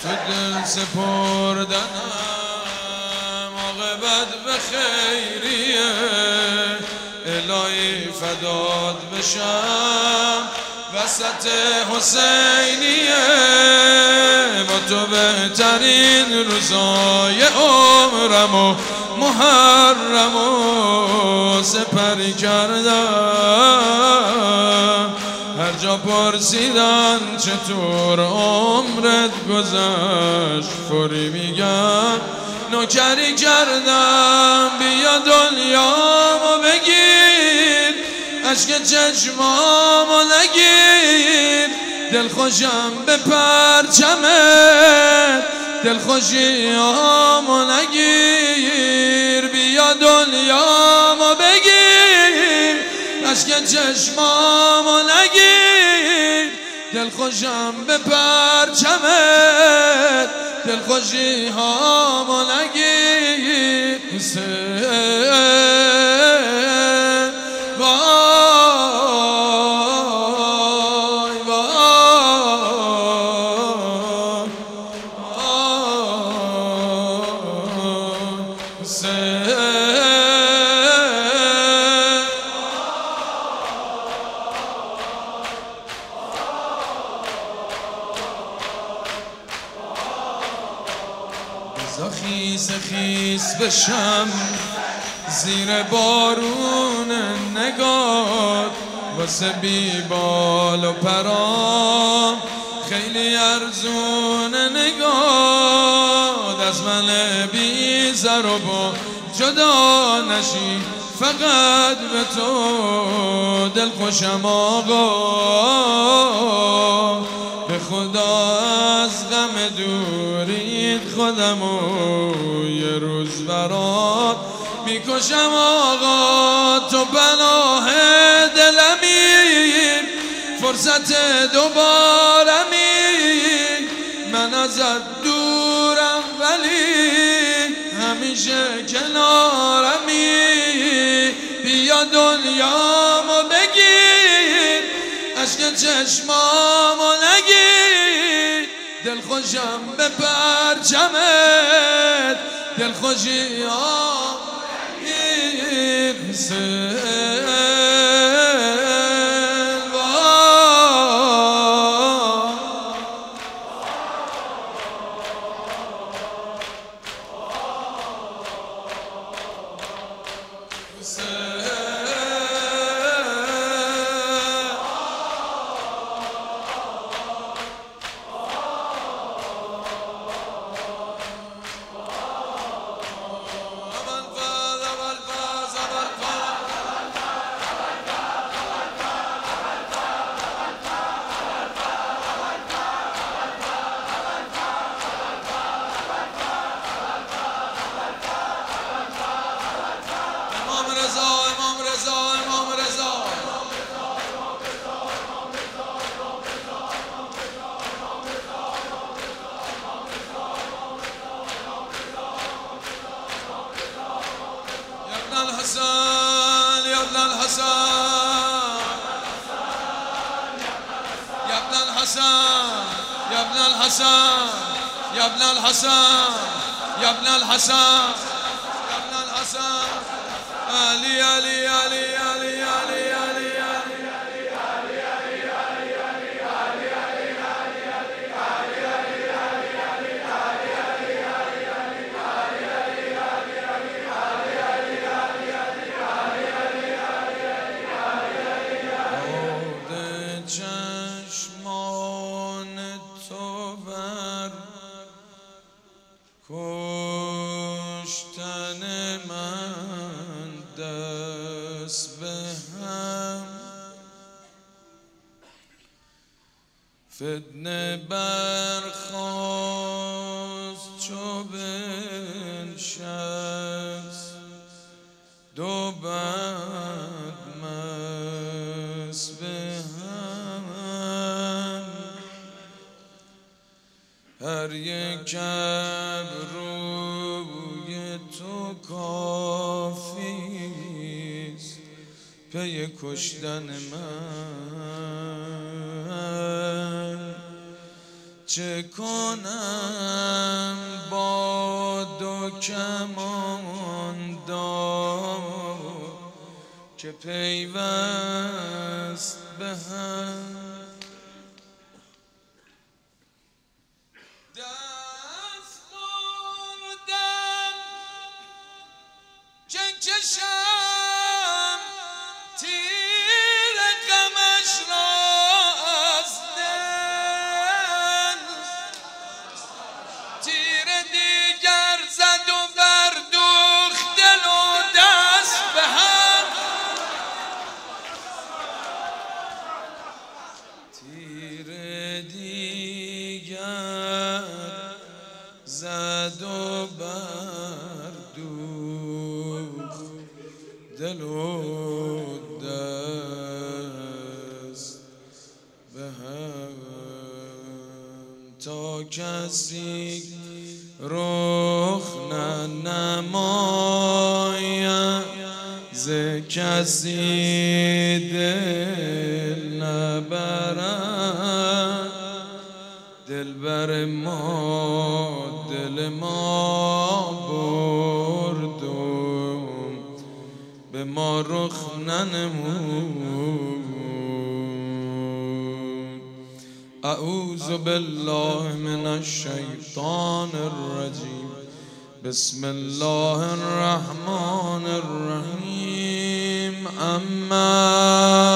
تو دل سپردنم عاقبت به خیریه الهی فدات بشم وسط حسینیه با تو بهترین روزای عمرم و محرم و سپری کردم هر جا پرسیدن چطور عمرت گذشت فوری میگم نوکری کردم بیا دنیامو بگیر عشق چشمامو نگیر دلخوشم به پرچمت دلخوشیامو نگیر بیا دنیامو بگیر عشق چشمامو نگیر دلخوشم به پرچمت دلخوشیامو نگیر خیس خیس بشم زیر بارون نگات واسه بی بال و پرام خیلی ارزون نگات از من بی زر و با جدا نشی فقط به تو دل خوشم آقا به خدا از غم دوریت خودمو یه روز برات میکشم آقا تو پناه دلمی فرصت دوبارمی من ازت دورم ولی همیشه کنارمی بیا دنیامو بگیر عشق چشمامو نگیر دلخوشم به پرچمت دلخوشیام نگیر يا ابن الحسن يا ابن الحسن يا ابن الحسن يا ابن الحسن يا ابن الحسن علي علي علي علي علي علي کشتن من دست به هم فتنه برخاست چو بنشست دو بد مست به هم هر یک روی تو کافیست پی کشتن من چه کنم با دو کماندار که پیوست به هم دست بردم چه کشم تیر غمش را از دل تیر دیگر زد و بردوخت دل و دست به هم تیر دیگر زد و بردوخت دل و دست به هم تا کسی رخ ننماید ز کسی دل نبرد دلبر ما دل ما برد و به ما رخ ننمود اعوذ بالله من الشیطان الرجیم بسم الله الرحمن الرحیم اما